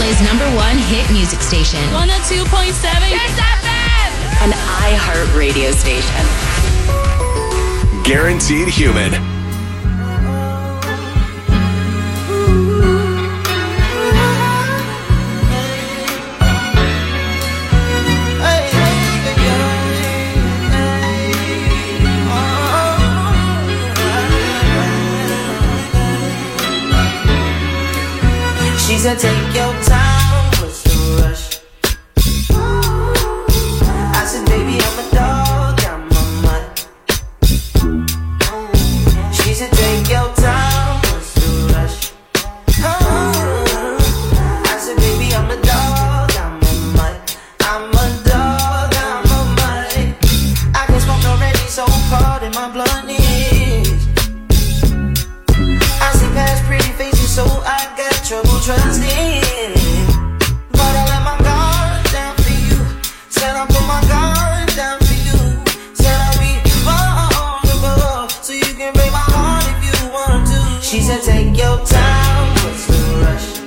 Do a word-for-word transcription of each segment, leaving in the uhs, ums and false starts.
A's number one hit music station. one oh two point seven Kiss F M. An iHeart radio station. Guaranteed Human. She said, take your time, what's the rush? I said, baby, I'm a dog, I'm a mutt. She said, take your time, what's the rush? I said, baby, I'm a dog, I'm a mutt. I'm a dog, I'm a mutt. I can smoke already, so pardon my bluntness. I see past pretty faces, so I got trouble trusting. But I let my guard down for you. Said I put my guard down for you. Said I'll be vulnerable, so you can break my heart if you want to. She said, take your time, what's the rush?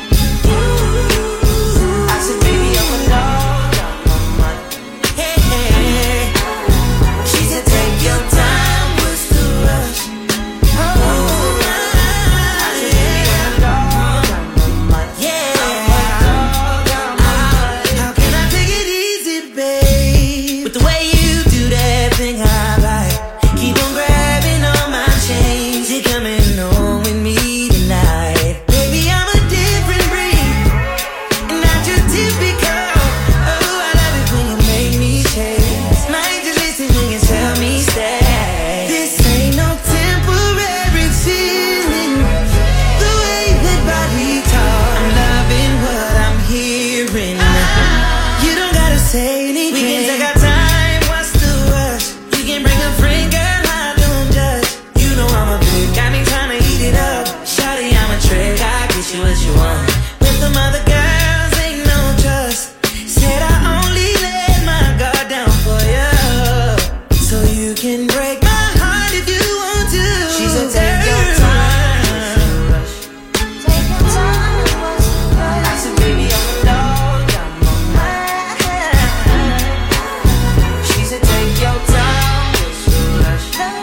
I said, baby, I'm a dog, I'm a mutt. Hey, hey. She said, take your time, what's the rush? Oh, I said, baby, I'm a dog, I'm a mutt. Yeah, I'm a dog, I'm a mutt. How can I take it easy, babe? With the way you do that thing I like. Keep on grabbing on my chains. You're coming home with me tonight. Baby, I'm a different breed, and not your typical. Oh, I love it when you make me chase. Might just listen when you tell me stay. This ain't no temporary feeling. The way that body talk, I'm loving what I'm hearing. You don't gotta say anything. We can take our time, what's the rush? You can bring a friend, girl, I don't judge. You know I'm a big, got me tryna eat it up. Shawty, I'm a trick, I get you what you want. With them other girls, ain't no trust. Said I only let my guard down for you, so you can break my heart if you want to. She said, take your time, what's the rush? Take your time, what's the rush? I said, baby, I'm a dog, I'm a mutt. She said, take your time, what's the rush?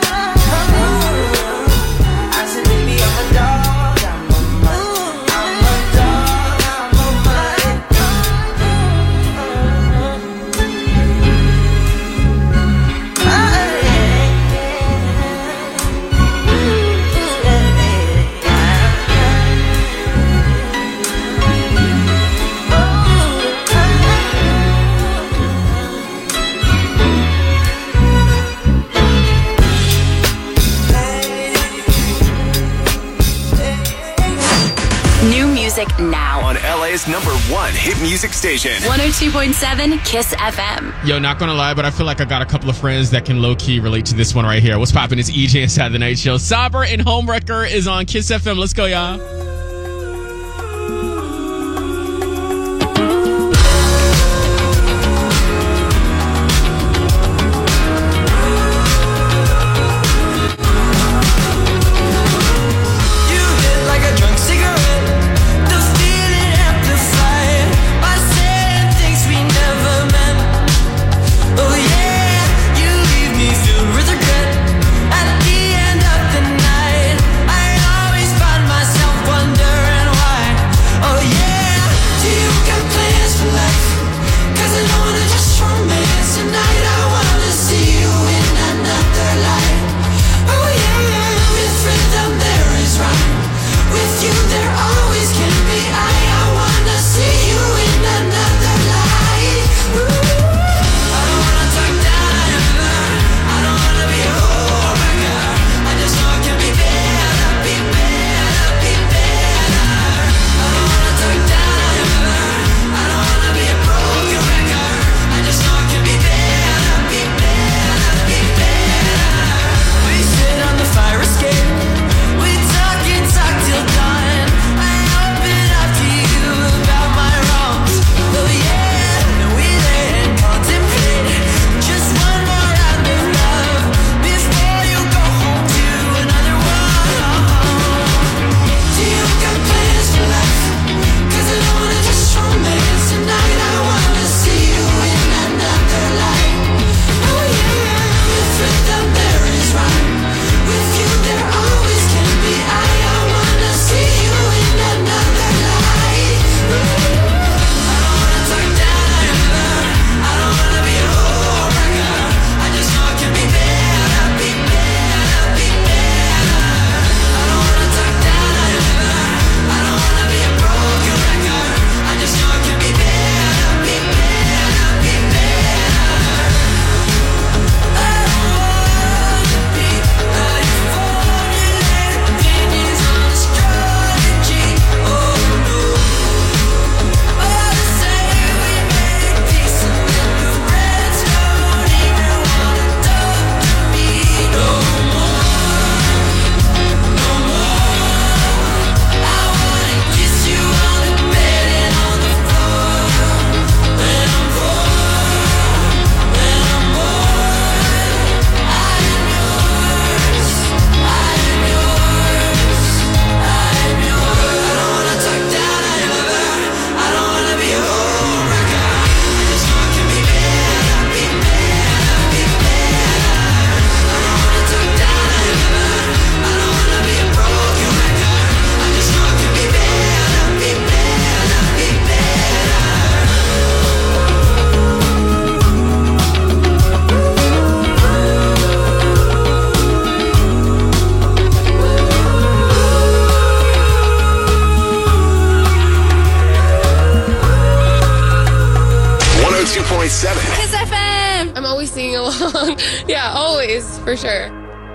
I said, baby, I'm a dog, I'm a mutt. I'm a dog, I'm a mutt. New music now. On L A's number one hit music station. one oh two point seven Kiss F M. Yo, not gonna lie, but I feel like I got a couple of friends that can low-key relate to this one right here. What's poppin'? It's E J inside the night show. Saber and Homewrecker is on Kiss F M. Let's go, y'all. You hit like a drunk cigarette. The feeling amplified by saying things we never meant. Oh yeah, you leave me filled with regret. At the end of the night, I always find myself wondering. song. Yeah, always, for sure.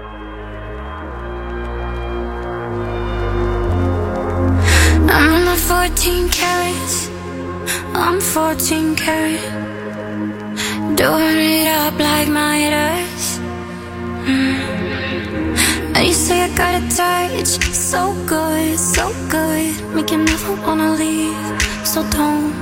I'm in my fourteen carats. I'm fourteen karat. Doing it up like Midas. Mm. And you say I got a touch, so good, so good, make you never wanna leave. So don't,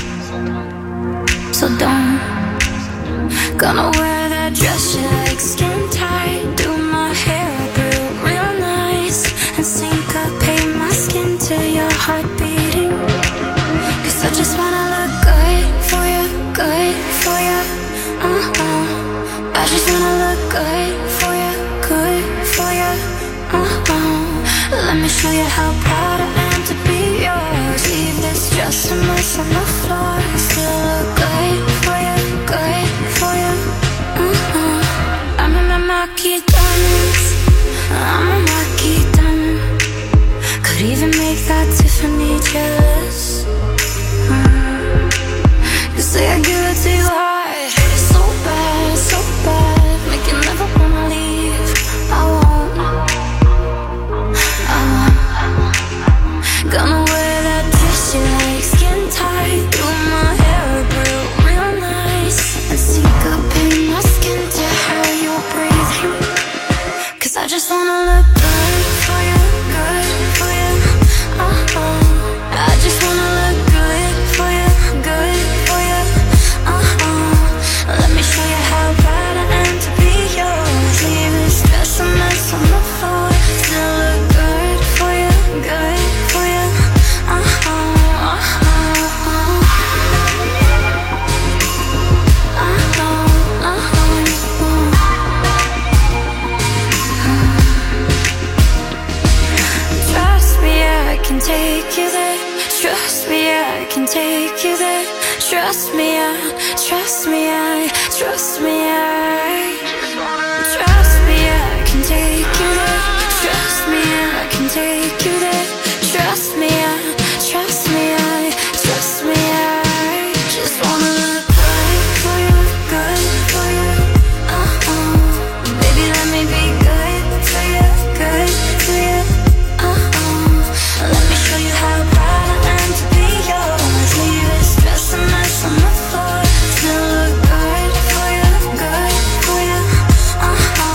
so don't. Gonna wear that dress you like, skin tight. Do my hair up real, real nice, and syncopate my skin to your heart beating. Cause I just wanna look good for you, good for you. Uh-uh. I just wanna look good for you, good for you. Uh-uh. Let me show you how proud I am to be yours. Leave this dress a mess on the floor. Still look good for you, good for you. Uh-uh. I'm in my marquee diamonds. I'm a marquee diamond. Could even make that Tiffany jealous. Mm. You say I give it to you hard, so bad, so bad, make you never wanna leave. I won't, I won't. Gonna wear that dress you like, skin tight. Do my hair up real, real nice, and syncopate my skin to how you're breathing. Cause I just wanna look good for you, good for you. Uh-uh. I just wanna look good for you, good for you. Uh-uh. Let me show you how proud I am to be yours. Leave this dress a mess on the floor. Still look good for you, good for you. Uh-uh, uh-uh, uh-uh, uh-uh. Trust me, I can take you there. Trust me, I can take you there. Trust me, I, trust me, I, trust me, I. Trust me, I can take you there. Trust me, I can take you there. Trust me, I, trust me, I, trust me, I. Just wanna look good for you, good for you. Uh-uh. Baby, let me be good for you, good for you. Uh-uh. Let me show you how proud I am to be yours. Leave this dress a mess on the floor. Still look good for you, good for you. Uh-uh,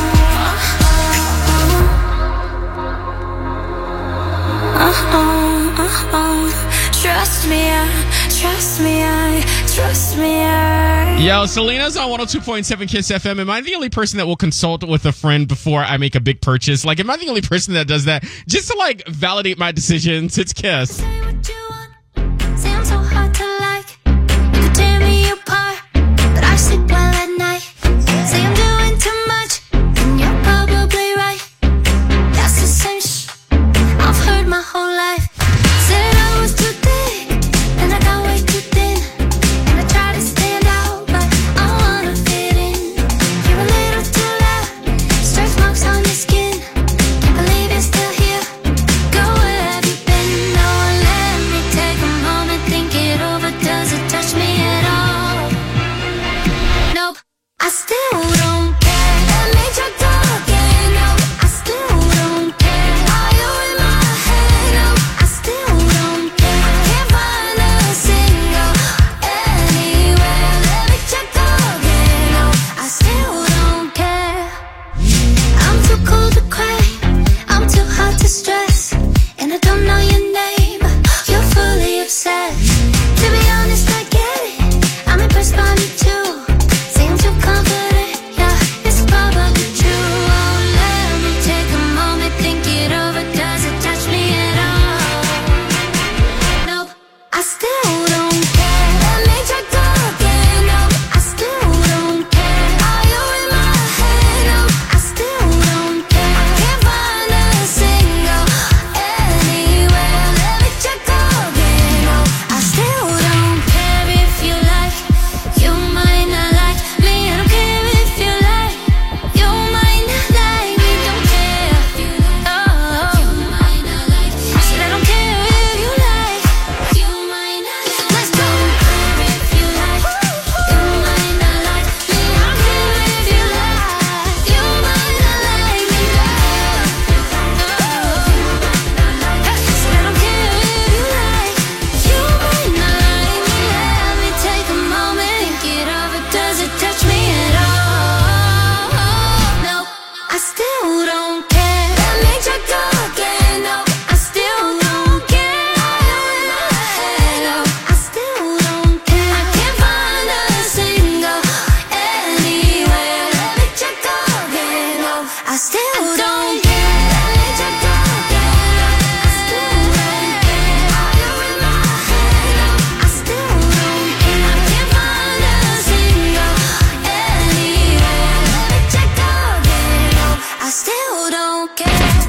uh-uh. Uh-uh, uh-uh. Trust me, I, trust me, I, trust me, I. Yo, Selena's on one oh two point seven Kiss F M. Am I the only person that will consult with a friend before I make a big purchase? Like, am I the only person that does that? Just to, like, validate my decisions. It's Kiss. Say what you want. Say I'm so hard to like. You could tear me apart, but I sleep well at night. Say I'm doing too much, and you're probably right. That's the same sh- I've heard my whole life. Said I was too thick, and I got way too thin. And I try to stand out, but I wanna fit in. You're a little too loud, stretch marks on your skin. Can't believe you're still here. Go, where have you been? No one let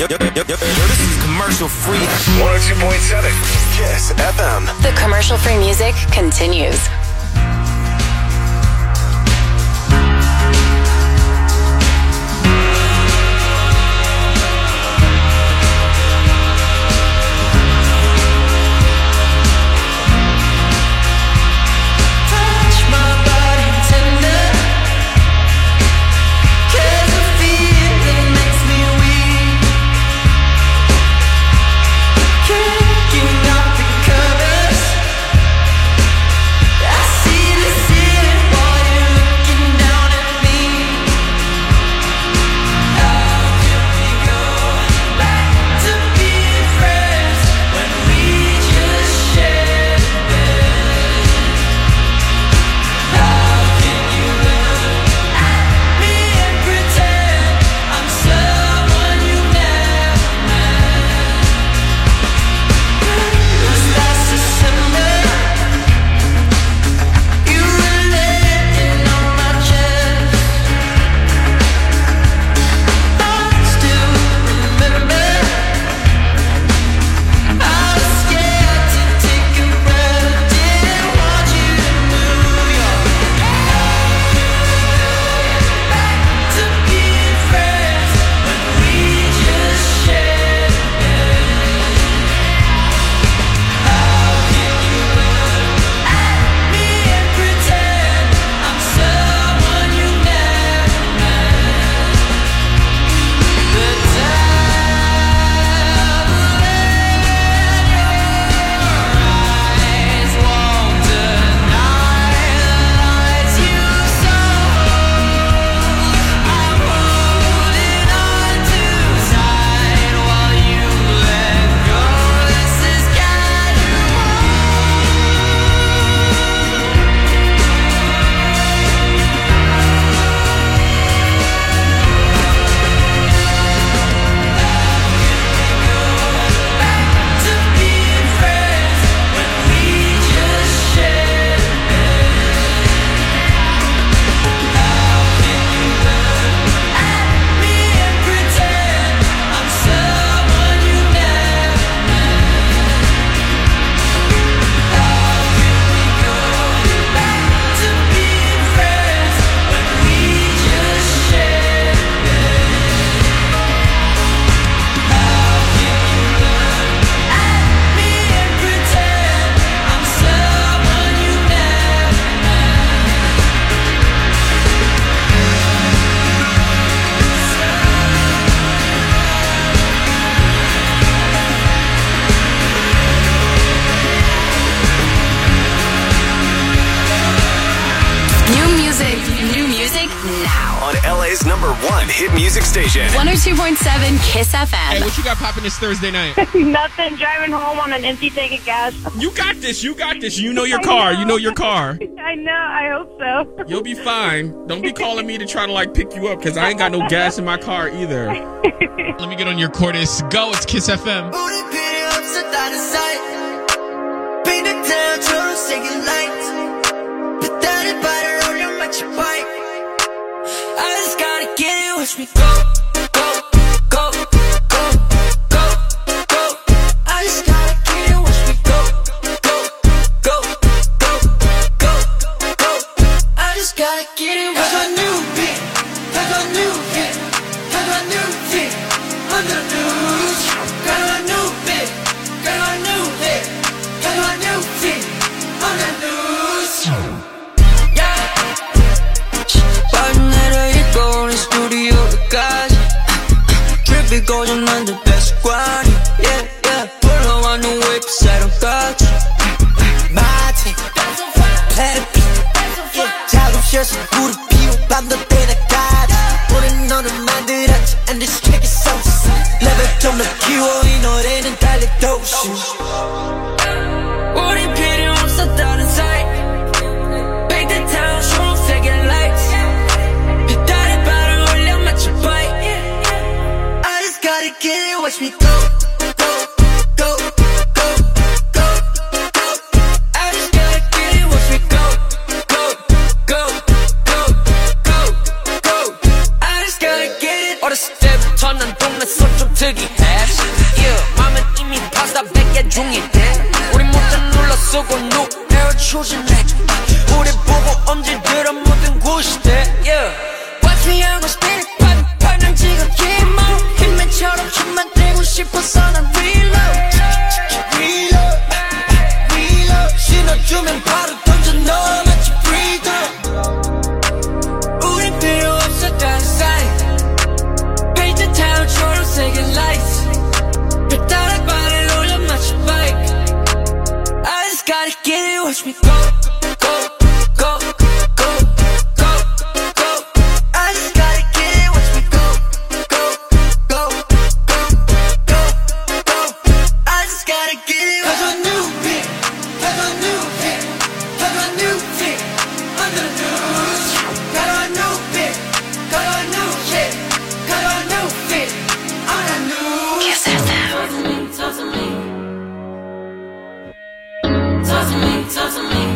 this is commercial free. one oh two point seven Kiss F M. The commercial-free music continues. Number one hit music station. one oh two point seven Kiss F M. Hey, what you got popping this Thursday night? Nothing. Driving home on an empty tank of gas. You got this. You got this. You know your car. know. You know your car. I know. I hope so. You'll be fine. Don't be calling me to try to like pick you up because I ain't got no gas in my car either. Let me get on your chorus. Go. It's Kiss F M. Watch me go, go, go, go, go, go. I just gotta get it. Watch me go, go, go, go, go, go. I just gotta get it. I got new beat, I got new hit, I got new feet on the news. Got a new beat, got a new hit, I got new feet on the news. Yeah. Partner, you go in the studio. Trip going on the best squad. Yeah, yeah. Follow on the way, cause I don't got you. My team, play the beat. 작업실에서 불을 피워 밤도 때나까지. 우린 너를 만들었지, and this track is so sick. 레벨 좀 더 키워, 이 노래는 달려도시. 우린 필요 없어 다른 사이. Big the town, 초록색의 lights. 배달의 발을 올려 맞춰 bike. Gotta get it, watch me go, go, go, go, go, go. I just gotta get it, watch me go, go, go, go, go, go. I just gotta get it. 어렸을 때부터 난 동네 손 좀 특이해. 초진해 우리 보고 언제들은 모든 곳이 돼 yeah. Watch me 하고 spirit 판 판은 지각해 뭐 힘맨처럼 힘만 떼고 싶어서 난 reload reload reload 신어주면 바로 던져 넣어 마치 freedom 우린 필요 없어 다른 사이 페이지 타운 초록색의 lights 별 따라 발을 올려 마치 bike I just gotta get it watch me go go go go go go I just gotta get it watch me go go go go go go I just gotta get it cause a new beat cause a new beat cause a new beat under the news got a new beat got a new shit got a new fit on a new Kiss F M talk to me talk to me talk to me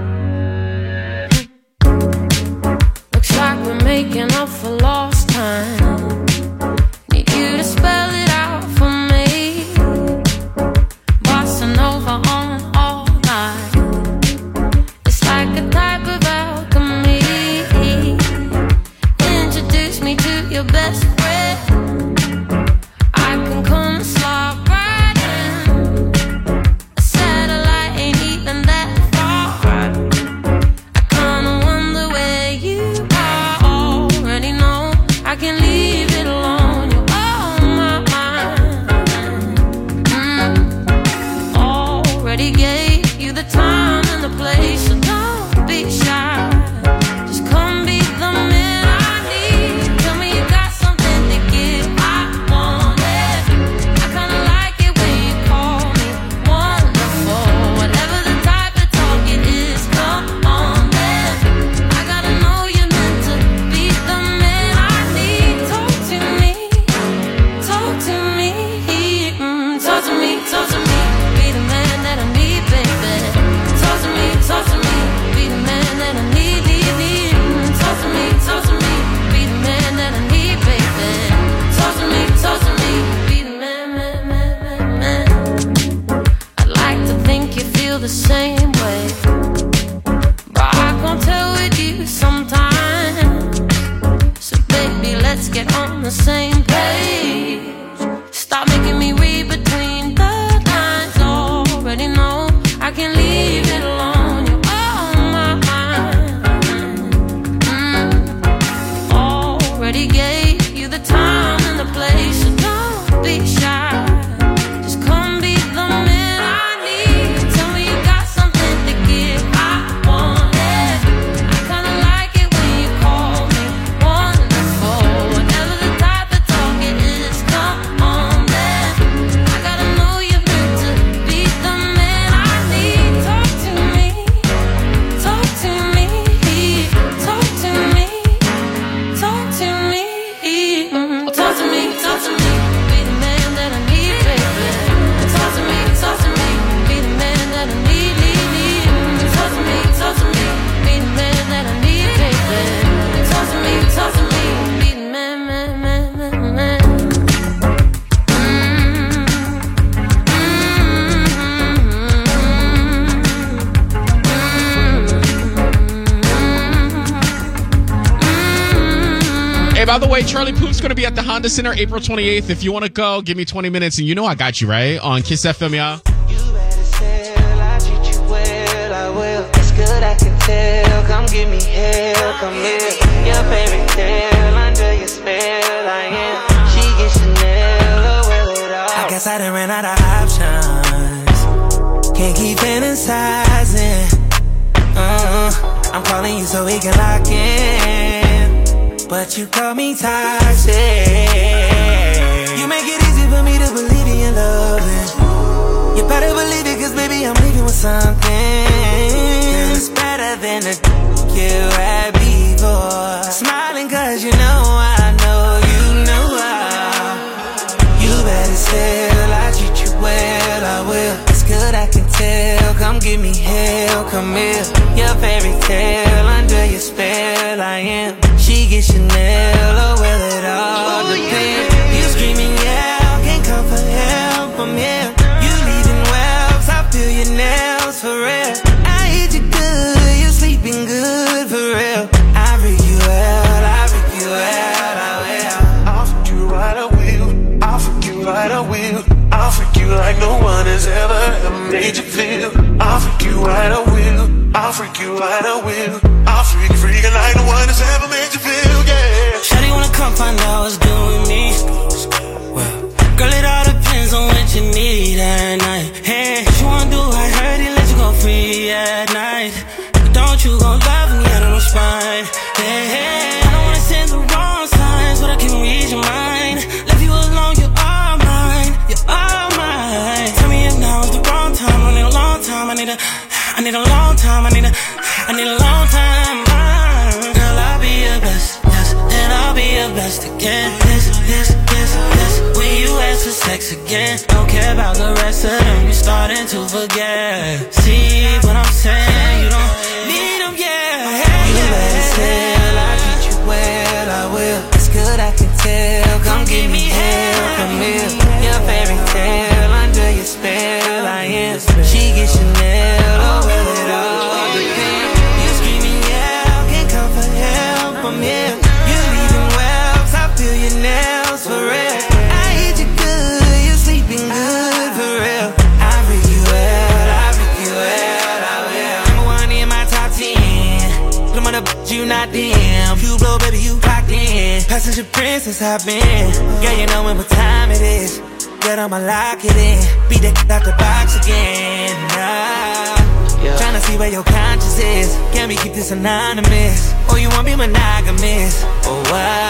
looks like we're making up for lost time need you to spell it out for me bossa nova on all night it's like a type of alchemy introduce me to your best friend I can come and slide right in a satellite ain't even that far I kinda wonder where you are already know I can leave it alone you're on my mind mm. already gave you the time and the place so don't be shy just come be the man I need tell me you got something to give I want it I kinda like it when you call me wonderful whatever the type of talk it is come on then I gotta know you're meant to be the man I need talk to me talk to me mm, talk to me talk to me be the man that I need baby talk to me talk to me be the man that I need need need mm, talk to me talk to me be the man that I need baby talk to me talk to me be the man man man man man I'd like to think you feel the same way but I can't tell with you sometimes so baby let's get on the same page stop making me read between the lines already know I can leave it alone you're on my mind mm. already gave you the time and the place so don't be shy just come be the man I need tell me you got something to give I want it I kinda like it when you call me wonderful whatever the type of talk it is come on then I gotta know you're meant to be the man I need talk to me talk to me talk to me talk to me mm, talk to me talk to me be the man that I need baby talk to me talk to me be the man that I need need need mm, talk to me talk to me be the man that I need baby talk to me talk to me be the man man man man man Hey, by the way, Charlie Puth's going to be at the Honda Center April twenty-eighth. If you want to go, give me twenty minutes, and you know I got you, right? On Kiss F M, y'all. You better sell, I treat you well, I will. It's good, I can tell. Come give me hell, come here. Your fairy tale, under your spell, I am. She gets Chanel, oh well it all. I guess I done ran out of options. Can't keep fantasizing. Uh, I'm calling you so we can lock in. But you call me toxic. You make it easy for me to believe in your loving. You better believe it, cause baby I'm leaving with something. Girl, it's better than the you had before. Smiling cause you know I know you know I. You better sell, I treat you well, I will. It's good, I can tell. Come give me hell, come here. Your fairy tale, under your spell I am. She gets Chanel, oh well it all oh, depends yeah. You screaming yeah, can't come for help, I'm here. You leaving wells, I feel your nails for real. I hit you has ever, ever made you feel. I'll freak you right, I will. I'll freak you right, I will. I'll freak, freak like no one has ever made you feel, yeah. Shawty wanna come find out what's doing me. Well, girl, it all depends on what you need at night. Hey, what you wanna do? I heard he let you go free at night. But don't you gon' love me out of no spine. Hey, hey, I don't wanna send the wrong signs, but I can read your mind. Leave you alone, you're all mine. You're all mine. Tell me if now is the wrong time. I need a long time. I need a, I need a long time. I need a, I need a long time. Girl, I'll be your best, yes, and I'll be your best again. This, this, this, this. When you ask for sex again, don't care about the rest of them. You're starting to forget. See what I'm saying? You don't need them, yeah. You better tell, I treat you well, I will. It's good, I can tell. Come give me hell, come here. Your fairy tale under your spell, I am. She gets Chanel, oh well it all depends. You screaming, yeah, can't come for help, I'm here. You're leaving wells, I feel your nails for real. I hit you good, you're sleeping good for real. I freak you well, I freak you well, I will. Number one in my top ten. Come on up, you not damn. You blow, baby, you clocked in. Passenger princess, I've been. Yeah, you know what time it is. Get on my lock it in. Beat that out the box again. Nah. Yeah. Tryna see where your conscience is. Can we keep this anonymous? Or you wanna be monogamous? Or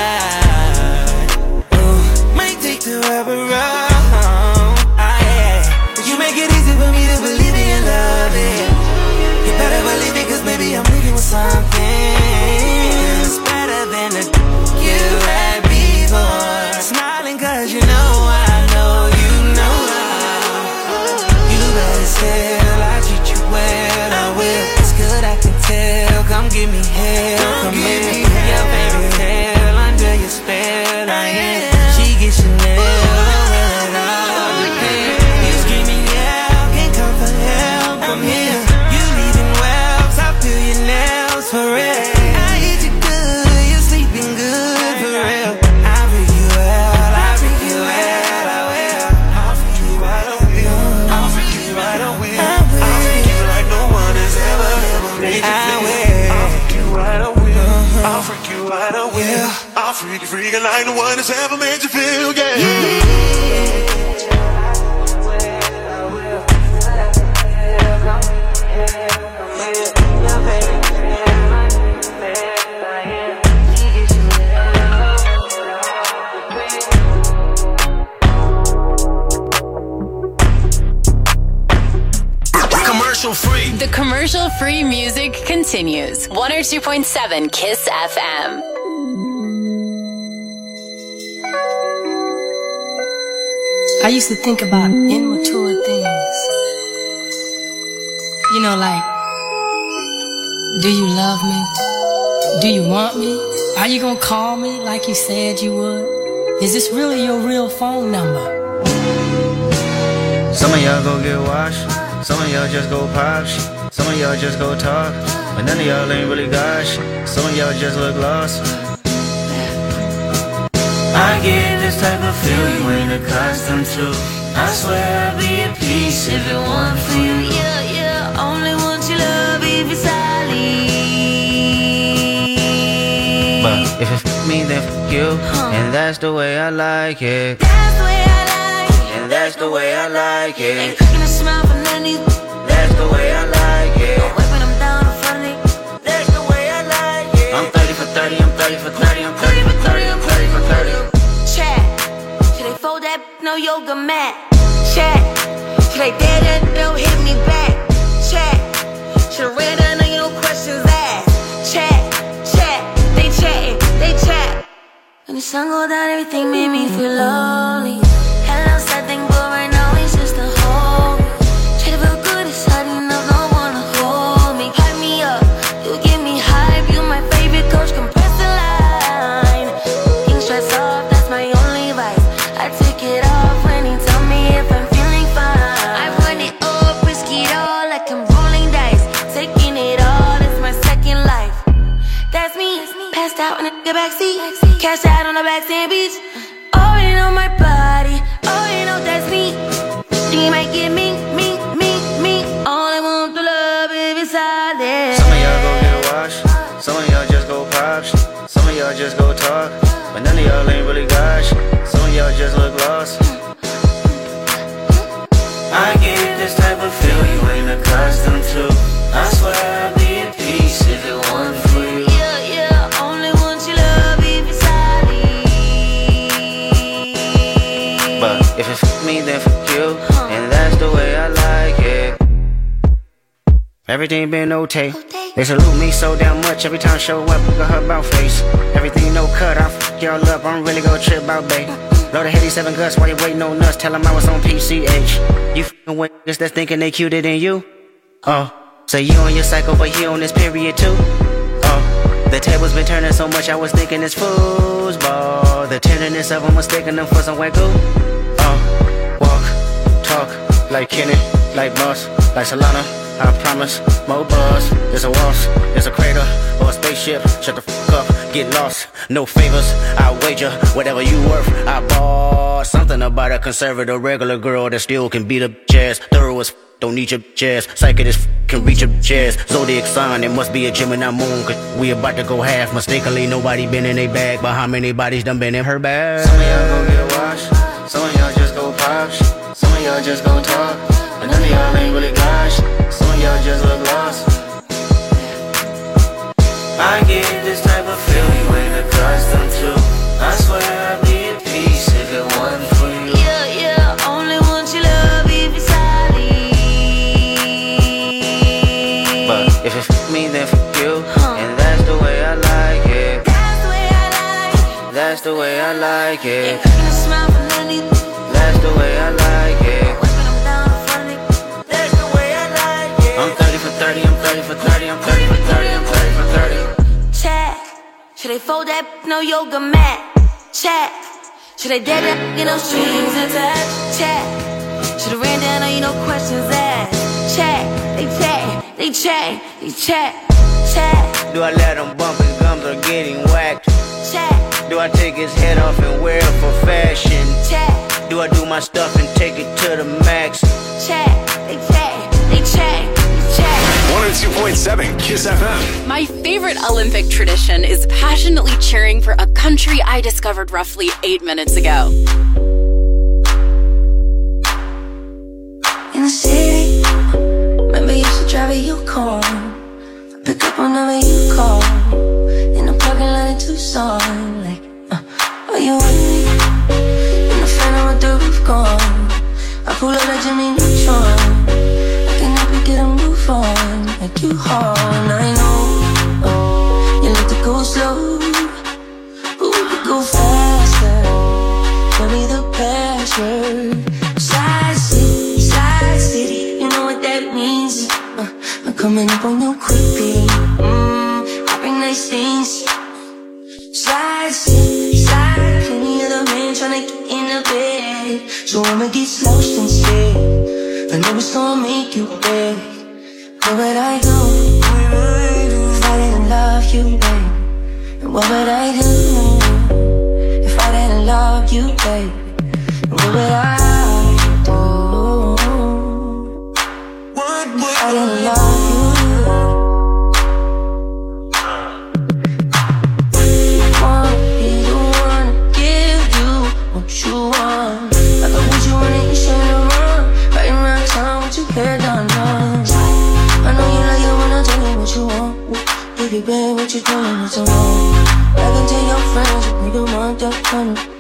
what? Ooh. Might take the rubber wrong. Ah, yeah. You make it easy for me to believe in your love it. You better believe it, cause baby I'm leaving with something. It's better than the you had before. Smiling cause you know I know you know how. You better tell, I treat you well, I will. It's good, I can tell. Come give me hell, come, come here. Your fairy tale under your spell, I am. She gets Chanel, oh well it all depends. You screaming, yeah, can't come for help, come here. You leaving wells, I feel your nails for real. I hit you good, you're sleeping good for real. I freak you well, I freak you well, I will. I'll freak you right, I will. I'll freak you right, I will. I'll freak you like no one has ever, ever made you feel. I'll freak you right, I will. I'll freak you right, I will. I'll freak you, freak like no one has ever made you feel, yeah. Yeah. Free. The commercial-free music continues. one oh two point seven Kiss F M. I used to think about immature things. You know, like, do you love me? Do you want me? Are you gonna call me like you said you would? Is this really your real phone number? Some of y'all go get washed. Some of y'all just go pop shit. Some of y'all just go talk. But none of y'all ain't really got shit. Some of y'all just look lost. I get this type of feel you ain't accustomed to. I swear I'll be at peace if it weren't for you. Yeah, yeah, only want your love if it's solid. But if it f me, then f you. Huh. And that's the way I like it. That's the way I like it. And that's the way I like it. Ain't cooking a smile from none of these. That's the way I like it. I'm wiping them down in front of me. That's the way I like it. I'm thirty for thirty, I'm thirty for thirty, I'm thirty for thirty, I'm thirty for thirty. Chat, should they fold that no yoga mat? Chat, should they dare that don't hit me back? Chat, should I read that no you no questions asked? Chat, chat, they chatting, they chat. When the sun go down, everything made me feel lonely. Hello, sad thing, but right now it's just a home. Try to feel good, it's hard enough, no one to hold me. Hype me up, you give me hype, you my favorite coach, compress the line. King stress off, that's my only vice. I take it off when he tell me if I'm feeling fine. I run it up, risk it all like I'm rolling dice. Taking it all, it's my second life. That's me, passed out in the backseat. Cash out on the back sand beach. Already know my body, already know that's me. Think you might get me? everything been okay. They salute me so damn much every time I show up, look at her about face. Everything no cut, I f y'all up, I'm really gon' trip out, babe. Load a Heady seven guts while you waiting no nuts, tell them I was on P C H. You f***ing with niggas that's thinking they cuter than you? Oh, so you on your cycle, but he on this period too? Oh, the tables been turning so much, I was thinking it's foosball. The tenderness of them was taking them for some wet goo. Oh, walk, talk, like Kenny, like Boss, like Solana. I promise, more buzz. There's a waltz, there's a crater, or a spaceship. Shut the f*** up, get lost. No favors, I wager. Whatever you worth, I bought. Something about a conservative regular girl that still can beat up jazz. Thorough as f***, don't need your jazz. Psychic as f*** can reach your jazz. Zodiac sign, it must be a Gemini moon. Cause we about to go half. Mistakenly, nobody been in a bag. But how many bodies done been in her bag? Some of y'all go get washed. Some of y'all just go pop shit. Some of y'all just go talk. But none of y'all ain't really got shit. Some of y'all just look lost. I get this type of feel you ain't accustomed to. I swear I'd be at peace if it wasn't for you. Yeah, yeah, only want your love if it's solid. But if it f me, then f you. Huh. And that's the way I like it. That's the way I like it. That's the way I like it. Ain't picking a smile from anything. That's the way I like it. Wiping them down in front of me. That's the way I like it. I'm thirty for thirty, I'm thirty for thirty, I'm thirty for thirty, I'm thirty for thirty. Check. Should they fold that no yoga mat? Check. Should they dead that get no strings attached? Check. Should have ran down on you no questions asked? Check. They check. They check. They check. Check. Do I let him bump his gums or getting whacked? Check. Do I take his head off and wear it for fashion? Check. Do I do my stuff and take it to the max? Check. They check. They check. They check. one oh two point seven Kiss F M. My favorite Olympic tradition is passionately cheering for a country I discovered roughly eight minutes ago. In the city, maybe you should drive a Yukon. Pick up whenever you call. In the parking lot in Tucson, like, uh, are you with me? In the phantom with the roof gone. I pull up like Jimmy Neutron. I can help you get a move on, like you hard. I know, uh, you like to go slow, but we could go faster. Tell me the password. Side city, side city, you know what that means. Uh, I'm coming up on you quickly. Mmm, popping nice things. Side city, side, plenty of the men tryna get in the bed. So I'ma get slouched instead. I know it's gonna make you beg. What would I do if I didn't love you, babe? And what would I do if I didn't love you, babe? And what would I do if I didn't love you? Want be the one to give you what you want. I got what you want and you shouldn't run. Riding around town with your hair down low. I know you like it when I tell you what you want. Baby, babe, what you doing is wrong. I can tell your friends you think you want that kind of.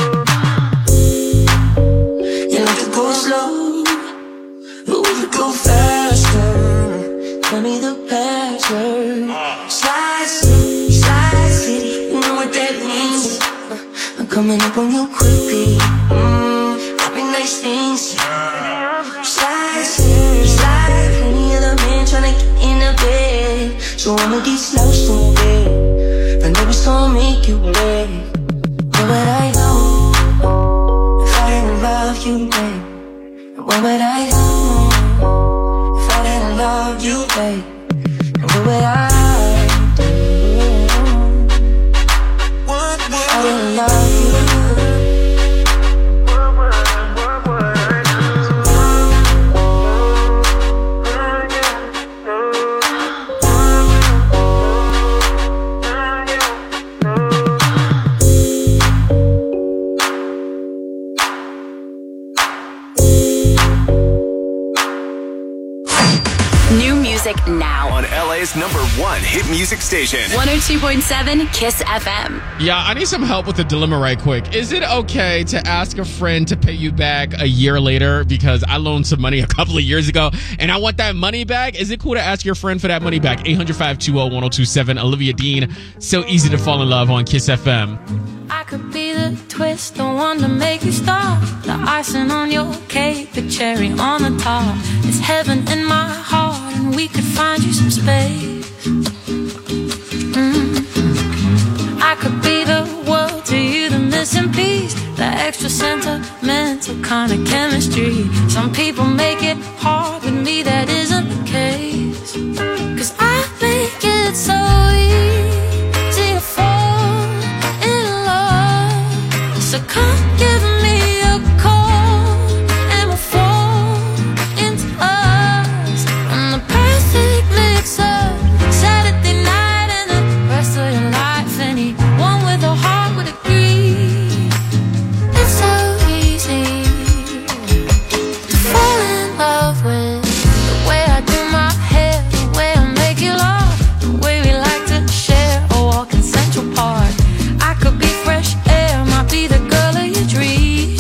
You like to go slow, but we could go faster. Tell me the password. Slide city, slide city, you know what that means. uh, I'm coming up on you quickly. Mmm, popping nice things. Slide city, slide, plenty of the men tryna get in the bed. So I'ma get slouched in bed. I know it's gonna make you beg. What would I do if I didn't love you, babe? And what would I do if I didn't love you, babe? And what would I do if I didn't love you? New music now. On L A's number one hit music station. one oh two point seven Kiss F M. Yeah, I need some help with the dilemma right quick. Is it okay to ask a friend to pay you back a year later because I loaned some money a couple of years ago and I want that money back? Is it cool to ask your friend for that money back? eight hundred, five two zero, one zero two seven. Olivia Dean, So Easy to Fall in Love on Kiss F M. I could be the twist, the one to make you stop, the icing on your cake, the cherry on the top. It's heaven in my heart, and we could find you some space. Mm-hmm. I could be the world to you, the missing piece, the extra sentimental kind of chemistry. Some people make it hard, with me that isn't the case. Cause I make it so easy to fall in love. So come give me a call and we'll fall into us. I'm the perfect mix up Saturday night and the rest of your life. Anyone with a heart would agree. It's so easy to fall in love with the way I do my hair, the way I make you laugh, the way we like to share a walk in Central Park. I could be fresh air, might be the girl of your dreams.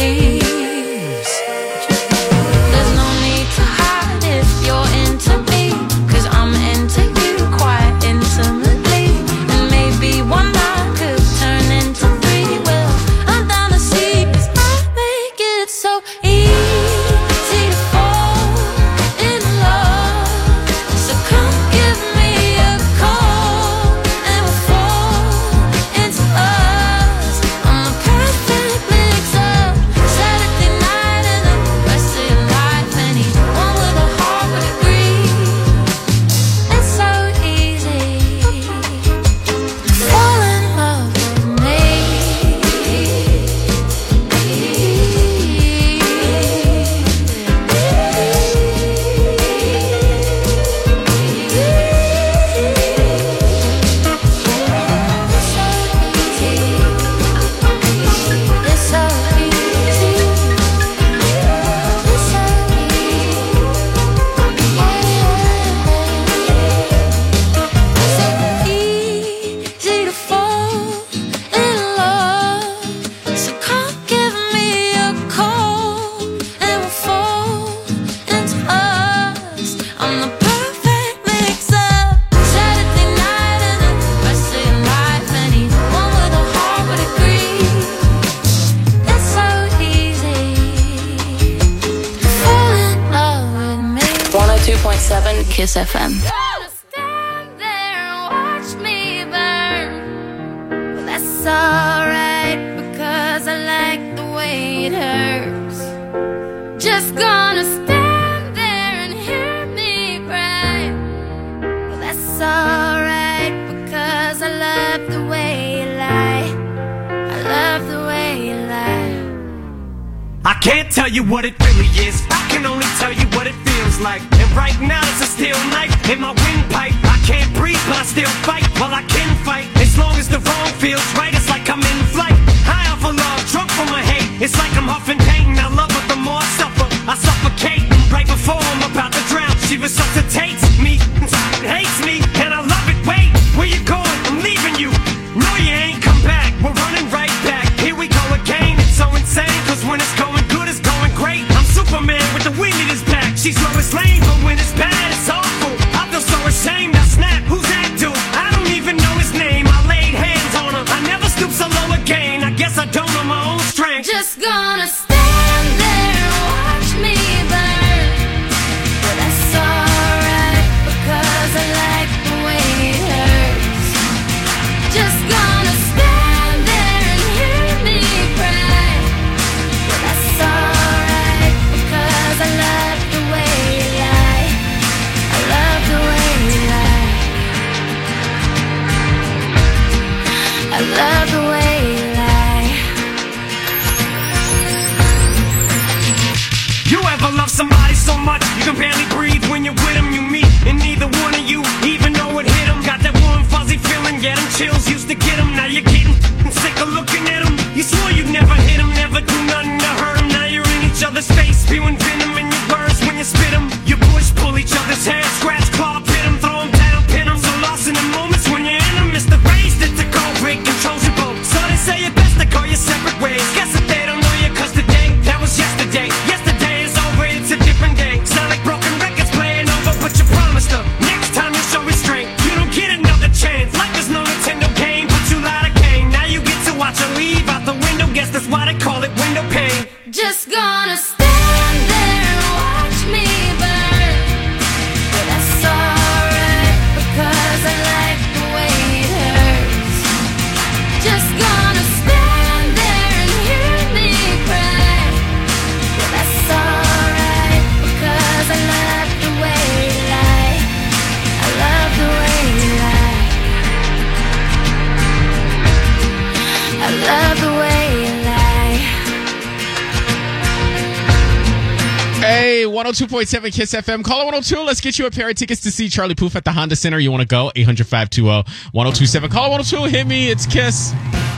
There's no need to hide if you're into me, cause I'm into you quite intimately. And maybe one night could turn into three. Well, I'm down to see, cause I make it so easy to fall in love. So come give me a call and we'll fall into us. I'm the perfect mix up Saturday night and the rest of your life. Anyone with a heart would agree. It's so easy to fall in love with me. It's so easy. It's so easy to fall in love. So come give me a call and we'll fall into us. I'm the perfect mix up Saturday night and the rest of your life. Anyone with a heart would agree. It's so easy to fall in love with me. one oh two point seven Kiss F M. Gonna stand there and watch me burn. Well, that's alright because I like the way it hurts. Just gonna stand there and hear me cry. Well, that's alright because I love the way you lie. I love the way you lie. I can't tell you what it really is. I can only tell you what it feels like. And right now it's a steel knife in my windpipe. I can't breathe, but I still fight. Well, I can fight as long as the wrong feels right. It's like I'm in flight, high off of love, drunk from my hate. It's like I'm huffing pain. I love her the more I suffer. I suffocate right before I'm about to drown. She resuscitates me, hates me, and I love it. Wait, where you going? I'm leaving you. No, you ain't come back. We're running right back. Here we go again. It's so insane, cause when it's going good, it's going great. I'm Superman with the wind in his back. She's Lois Lane, but when it's bad, it's awful. I feel so ashamed. I snap. Who's that dude? I don't even know his name. I laid hands on her. I never stoop so low again. I guess I don't know my own strength. Just gonna stand there and watch me burn. But that's alright because I like the way it hurts. Just gonna stand there and hear me cry. But that's alright because I love the way you lie. I love the way you lie. I love the way you lie. You ever love somebody so much you can barely breathe when you're with them? You meet and neither one of you even know it hit them. Got that warm fuzzy feeling, get them chills, used to get them. Now you're getting sick of looking at them. You swore you'd never hit them, never do nothing to hurt them. Now you're in each other's face, spewing venom in your words when you spit them. You push, pull each other's hair, scratch, one oh two point seven Kiss F M. Caller one oh two. Let's get you a pair of tickets to see Charlie Puth at the Honda Center. You want to go? eight hundred, five two zero, one oh two seven. Caller one oh two. Hit me. It's Kiss.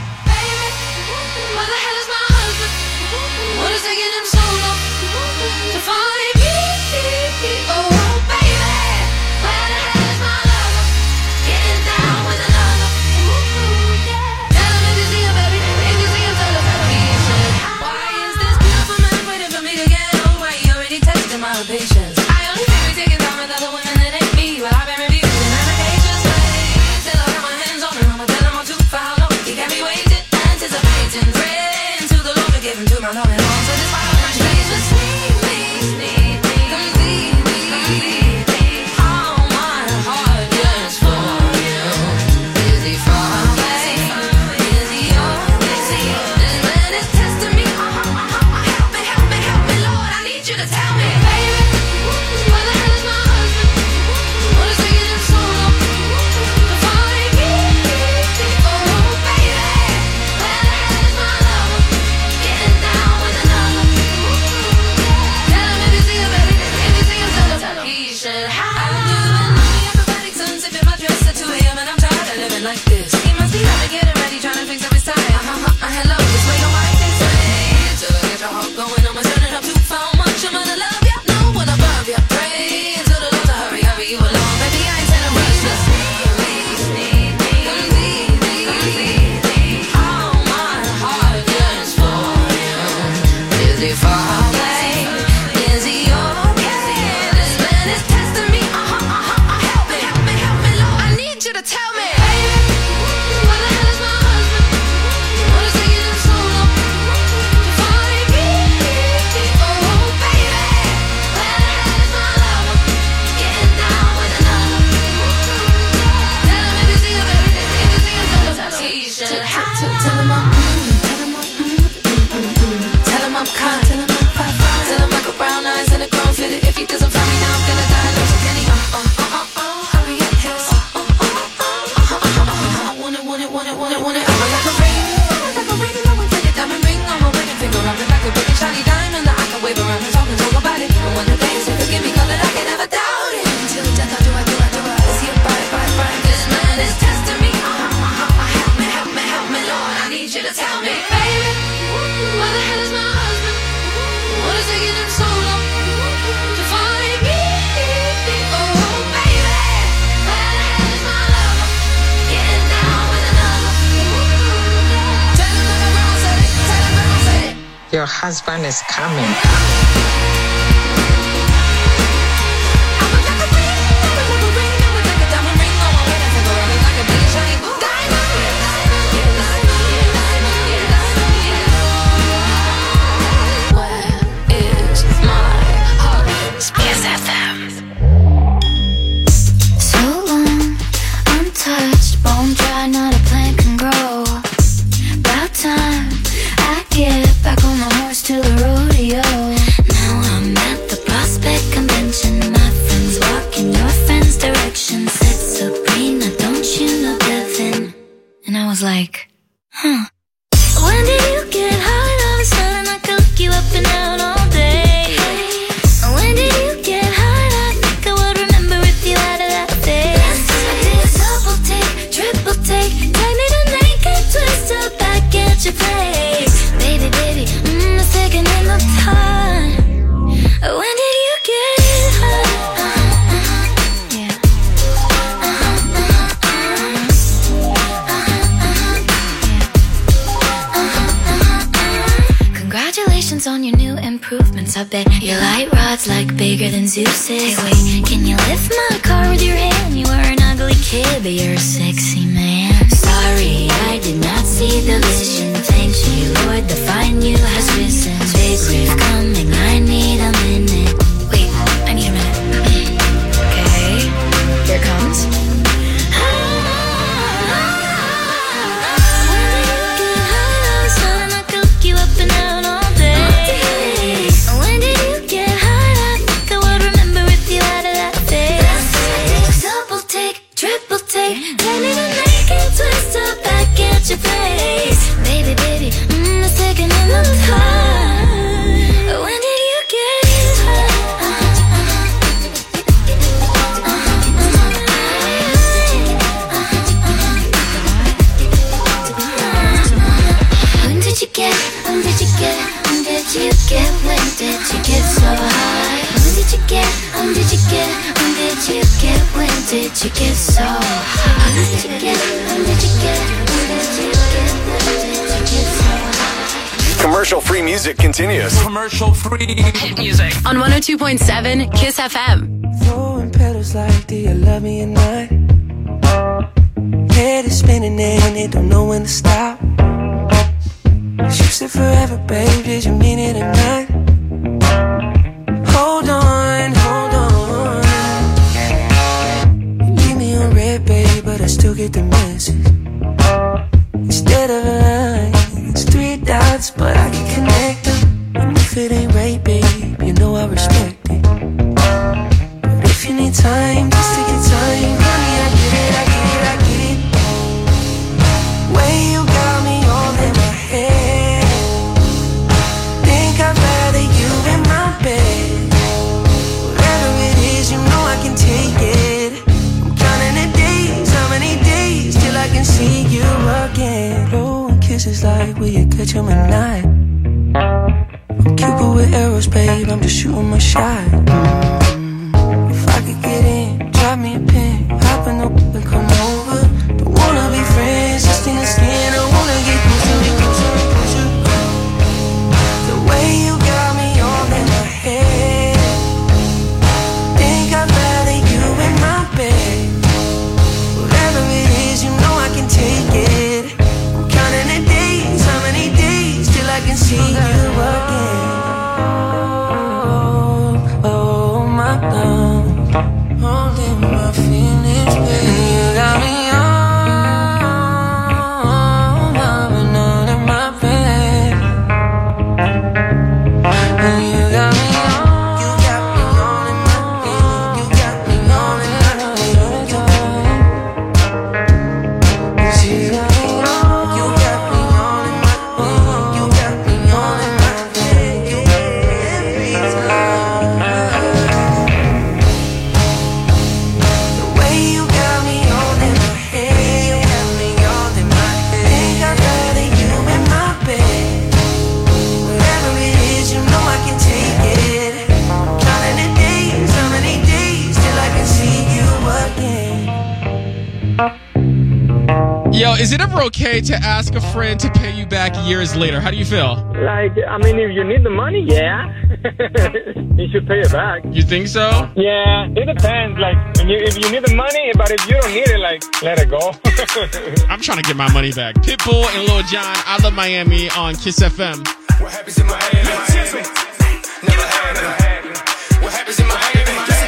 Patience. I only think we taking time with other women that ain't me, but I've been reviewing and I can't just wait till I got my hands on her. I'ma tell him I'm too for how long he got me waiting, anticipating, praying to the Lord to give him to my love and all. So this fire, my face just sneak me, sneak me, come see me, all my heart yearns for you. Is he far away? Is he yours? This man is testing me. Help me, help me, help me, Lord. I need you to tell me. Like this, he must be out to get it ready, trying to fix up his tie. Uh-huh, uh, hello, just wait on my things straight till I get your heart going. I'ma turn it up too far much. I'm gonna love ya, no one above ya. Pray to the Lord to hurry, hurry you along, baby. I ain't telling rush. Just sneak me, sneak me, come see me, all my heart yearns for you. Is he far away? Is he okay? This man is testing me. Uh-huh, uh-huh, help me, help me, help me, Lord. I need you to tell me. Your husband is coming. Like, huh? When did you get hot? All of a sudden I could look you up and down all day. When did you get hot? I think I would remember if you had it that day. I did a double take, triple take, take me to naked, twist up back at your place. Baby, baby, mm, it's taking enough time. When did you get hot? On your new improvements, I bet your light rod's like bigger than Zeus's. Hey, wait, can you lift my car with your hand? You were an ugly kid, but you're a sexy man. Sorry, I did not see the vision. Thank you, Lord, the fine you has risen. Big reef coming, I need a minute. Wait, I need a minute. Okay, here it comes. You up and down all day. When did you get hot? I think I would remember if you had it that day. Double take, triple take, take me to naked, twist up back at your place. Baby, baby, mm, it's taking enough time. did you get so high? How did you get, how did you get, how did you get, how did you get so high? Commercial-free music continues. Commercial-free music. On one oh two point seven Kiss F M. Throwing petals like, do you love me or not? Head is spinning and it don't know when to stop. You said forever, babe, did you mean it or not? Hold on, hold on. You leave me on red, babe, but I still get the message. Instead of a line, it's three dots, but I can connect them. And if it ain't right, babe, you know I respect it. But if you need time, just take your time. Honey, I get it, I get it, I get it. Way you got me all in my head. Think I'd rather you in my bed. Whatever it is, you know I can take it. I'm counting the days, how many days till I can see you again. Blowing kisses like, will you catch them at night? I'm Cupid with arrows, babe, I'm just shooting my shot. Mm. If I could get in, drop me a pin, hop in the whip and come over. Don't wanna be friends, just in the skin, I wanna get closer, closer, closer. The way you got me all in my head. Think I'd rather you in my bed. Whatever it is, you know I can take it. I'm counting the days, how many days till I can see you again. Oh, oh my love, holding my feelings, baby. You got me on, loving on in my bed. And you got me on, you got me on in my bed. You got me on in my bed. You got me on, you got me on in my bed. You got me on in my bed. You got me every time. The way you got me all in my head, you got me all in my head. Think I'd rather you in my bed. Whatever it is, you know I can take it. Counting the days, how many days till I can see you again. Yo, is it ever okay to ask a friend to pay you back years later? How do you feel? Like, I mean, if you need the money, yeah. You should pay it back. You think so? Yeah, it depends. Like, if you, if you need the money, but if you don't need it, like, let it go. I'm trying to get my money back. Pitbull and Lil Jon, I Love Miami on Kiss F M. What happens in Miami? Miami. Never had it. What happens in Miami?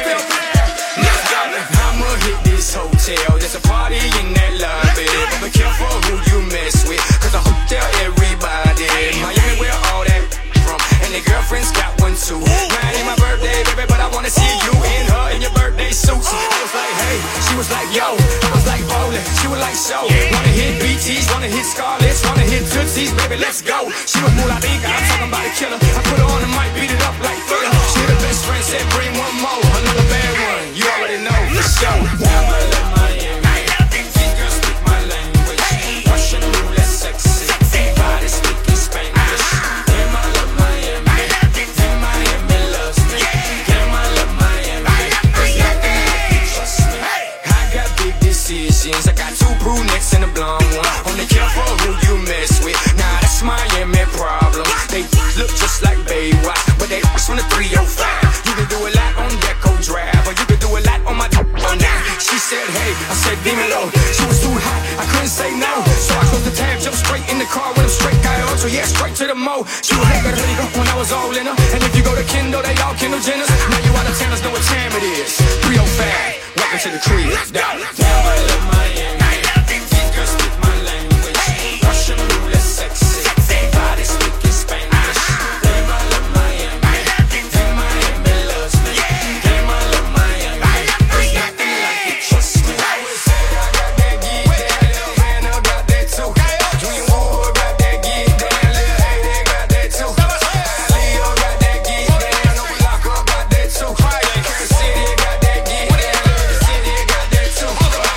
Never got it. I'ma hit this hotel. There's a party in that lobby. Be careful who you mess with, cause I hope tell everybody. Miami, where all that from? And the girlfriends got one too. Man, ain't my birthday, baby, but I wanna see you in her in your birthday suit. I was like, hey, she was like, yo. I was like, bowling. She was like, so. Wanna hit B Ts, wanna hit Scarlett's, wanna hit Tootsies, baby, let's go. She was Moolah Diga, I'm talking about a killer. I put her on the mic, beat it up like Thriller. She the best friend, said bring one more, another bad one. You already know, for sure. Never let Miami. These girls speak my language. Russian roulette, sexy. Body speaking Spanish. Damn, I love Miami. Damn, Miami loves me. Damn, I love Miami. There's nothing like it, trust me. I got big decisions. I got two brunettes and a blonde one. Only careful who you mess with. Nah, that's Miami problem. They look just like Baywatch, but they from the three oh five. You can do a lot on Deco Drive, or you can do a lot on my on that. She said, hey, I said, dímelo. She was too hot, I couldn't say no. So I closed the tab, jumped straight in the car with a straight guy on. So yeah, straight to the mo. She was like a riga when I was all in her. And if you go to Kendall, they all Kendall Jenners. Now you out of towners know what time it is. three oh five, welcome to the crib. Down, down, I love Miami. These girls speak my language. Russian roulette, sexy. Body speaking Spanish. Damn, I love Miami. Damn, Miami loves me. Damn, I love Miami. There's nothing like it, trust me. I got that geek, that little Hannah got that too. Dream War got that geek, that little Hayden got that too. Leo got that geek, that no Blanco got that too. Kansas City got that geek, that little city got that too.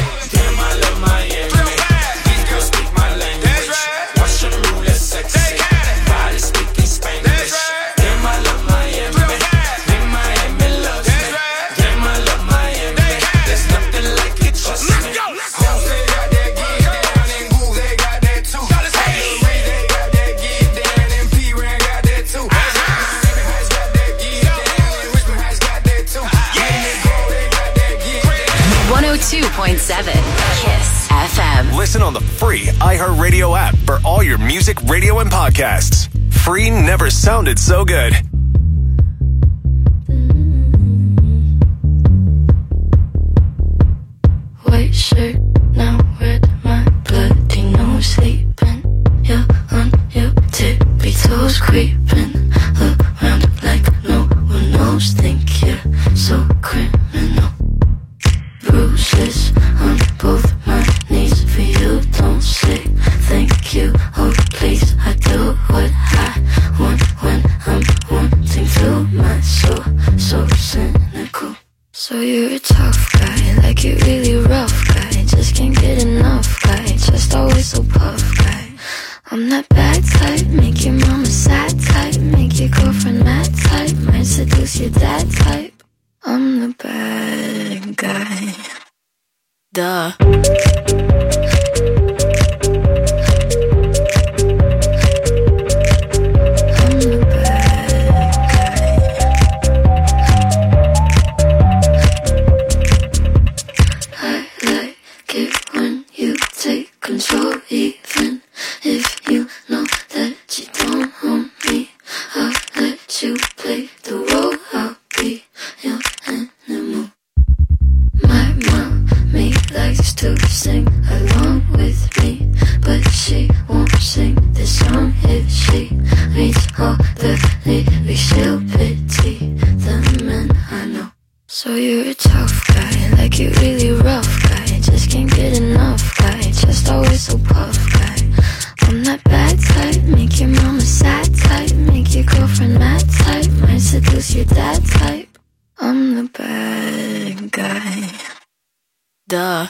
two point seven Kiss F M. Listen on the free iHeartRadio app for all your music, radio, and podcasts. Free never sounded so good. White shirt, now red, my bloody nose sleeping. You're on your tippy toes creeping around like no one knows. Think you're so criminal. Bruises on both my knees for you. Don't say thank you, oh please. I do what I want when I'm wanting to. My soul so cynical. So you're a tough guy, like you're really rough guy. Just can't get enough guy, just always so puff guy. I'm that bad type, make your mama sad type, make your girlfriend mad type, might seduce your dad type. I'm the bad guy. Duh. Control, even if you know that you don't own me. I'll let you play the role. I'll be your animal. My mommy likes to sing along with me, but she won't sing this song if she reads all the lyrics. She'll pity the men I know. So you're a tough guy, like you're really rough guy. Just can't get enough guy, just always so puff guy. I'm that bad type, make your mama sad type, make your girlfriend mad type, might seduce your dad type. I'm the bad guy. Duh.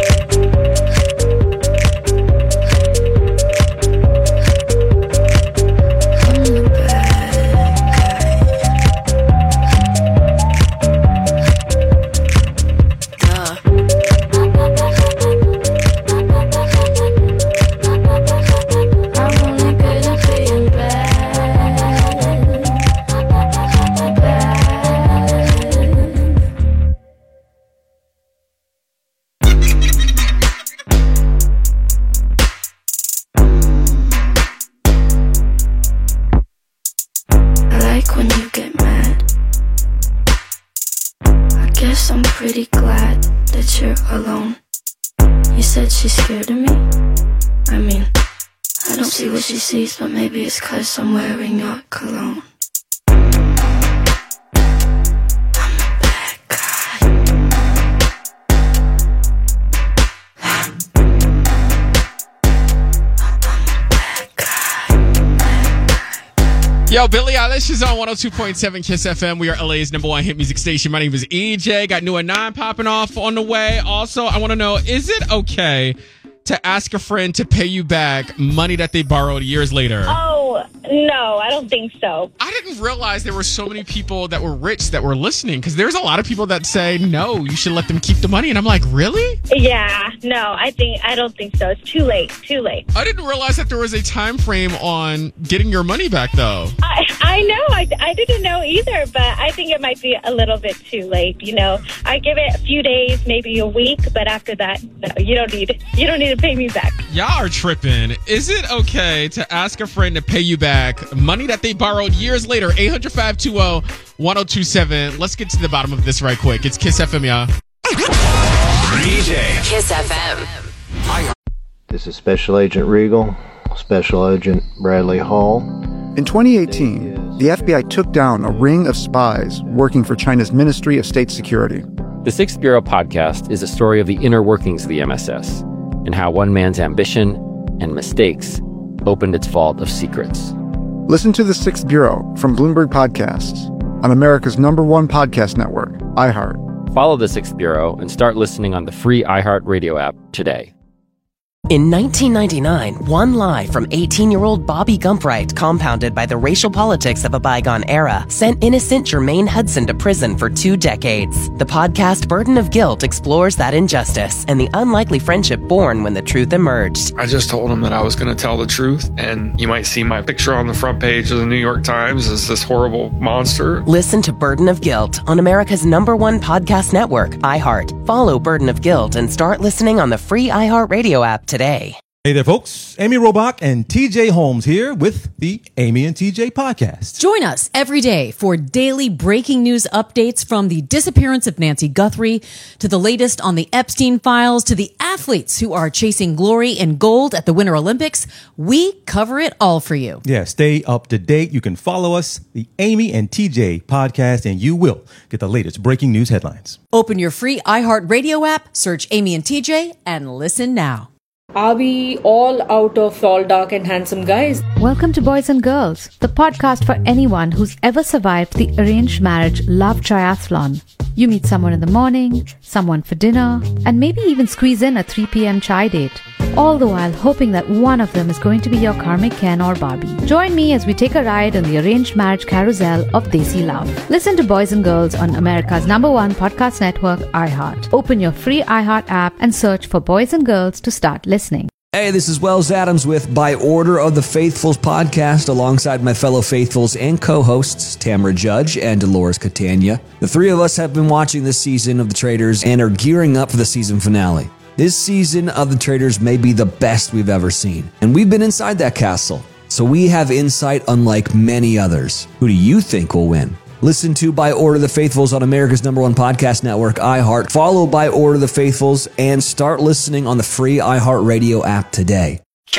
I'm pretty glad that you're alone. You said she's scared of me? I mean, I don't see what she sees, but maybe it's 'cause I'm wearing your cologne. Yo, Billie Eilish is on one oh two point seven Kiss F M. We are L A's number one hit music station. My name is E J. Got new and nine popping off on the way. Also, I want to know, is it okay to ask a friend to pay you back money that they borrowed years later? Oh, no, I don't think so. I didn't realize there were so many people that were rich that were listening, because there's a lot of people that say, no, you should let them keep the money. And I'm like, really? Yeah, no, I think I don't think so. It's too late, too late. I didn't realize that there was a time frame on getting your money back, though. I, I know. I, I didn't know either, but I think it might be a little bit too late. You know, I give it a few days, maybe a week, but after that, no, you don't need you don't need to pay me back. Y'all are tripping. Is it okay to ask a friend to pay you back money that they borrowed years later? eight hundred, five two zero, one oh two seven. Let's get to the bottom of this right quick. It's Kiss F M, y'all. D J. Kiss F M. This is Special Agent Regal, Special Agent Bradley Hall. In twenty eighteen, the F B I took down a ring of spies working for China's Ministry of State Security. The Sixth Bureau podcast is a story of the inner workings of the M S S and how one man's ambition and mistakes opened its vault of secrets. Listen to The Sixth Bureau from Bloomberg Podcasts on America's number one podcast network, iHeart. Follow The Sixth Bureau and start listening on the free iHeart Radio app today. In nineteen ninety-nine, one lie from eighteen-year-old Bobby Gumpright, compounded by the racial politics of a bygone era, sent innocent Jermaine Hudson to prison for two decades. The podcast Burden of Guilt explores that injustice and the unlikely friendship born when the truth emerged. I just told him that I was going to tell the truth, and you might see my picture on the front page of the New York Times as this horrible monster. Listen to Burden of Guilt on America's number one podcast network, iHeart. Follow Burden of Guilt and start listening on the free iHeartRadio app today. Hey there, folks. Amy Robach and T J Holmes here with the Amy and T J podcast. Join us every day for daily breaking news updates, from the disappearance of Nancy Guthrie to the latest on the Epstein files to the athletes who are chasing glory and gold at the Winter Olympics. We cover it all for you. Yeah, stay up to date. You can follow us, the Amy and T J podcast, and you will get the latest breaking news headlines. Open your free iHeartRadio app, search Amy and T J, and listen now. Are we all out of tall, dark, and handsome guys? Welcome to Boys and Girls, the podcast for anyone who's ever survived the arranged marriage love triathlon. You meet someone in the morning, someone for dinner, and maybe even squeeze in a three p.m. chai date. All the while hoping that one of them is going to be your karmic Ken or Barbie. Join me as we take a ride on the arranged marriage carousel of Desi love. Listen to Boys and Girls on America's number one podcast network, iHeart. Open your free iHeart app and search for Boys and Girls to start listening. Hey, this is Wells Adams with By Order of the Faithfuls podcast, alongside my fellow Faithfuls and co-hosts, Tamara Judge and Dolores Catania. The three of us have been watching this season of The Traitors and are gearing up for the season finale. This season of The Traitors may be the best we've ever seen, and we've been inside that castle, so we have insight unlike many others. Who do you think will win? Listen to By Order of the Faithfuls on America's number one podcast network, iHeart. Follow By Order of the Faithfuls and start listening on the free iHeartRadio app today.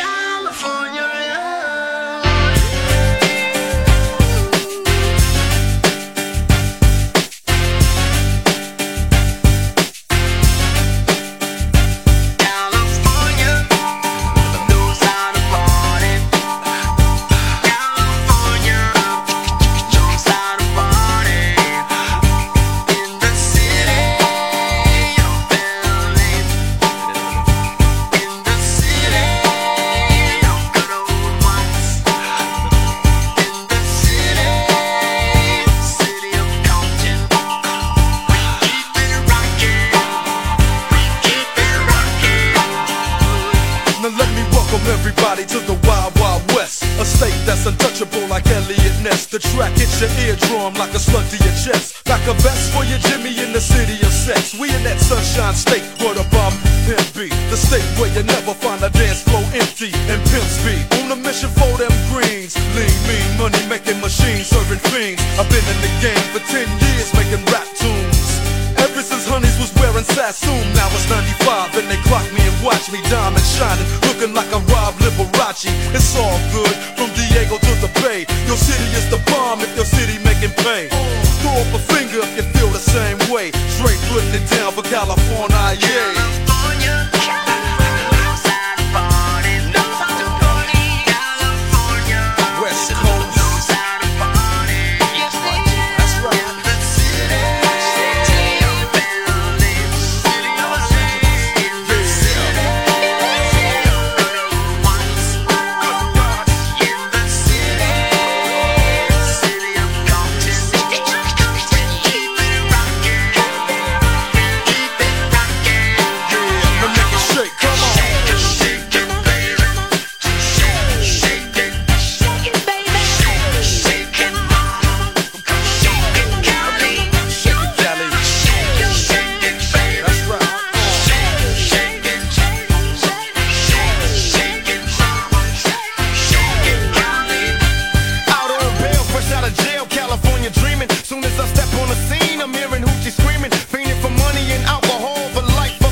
The track hits your eardrum like a slug to your chest. Like a vest for your Jimmy in the city of sex. We in that sunshine state where the bomb pimp be. The state where you never find a dance floor empty and pimp speed. On a mission for them greens. Lean, mean, money making machines serving fiends. I've been in the game for ten years making rap tunes. Ever since Honeys was wearing Sassoon. Now it's ninety-five and they clock me and watch me diamond shining, looking like a Rob Liberace. It's all good from Diego to the Bay. Your city is the bomb if your city making pay. Throw up a finger if you feel the same way. Straight putting it down for California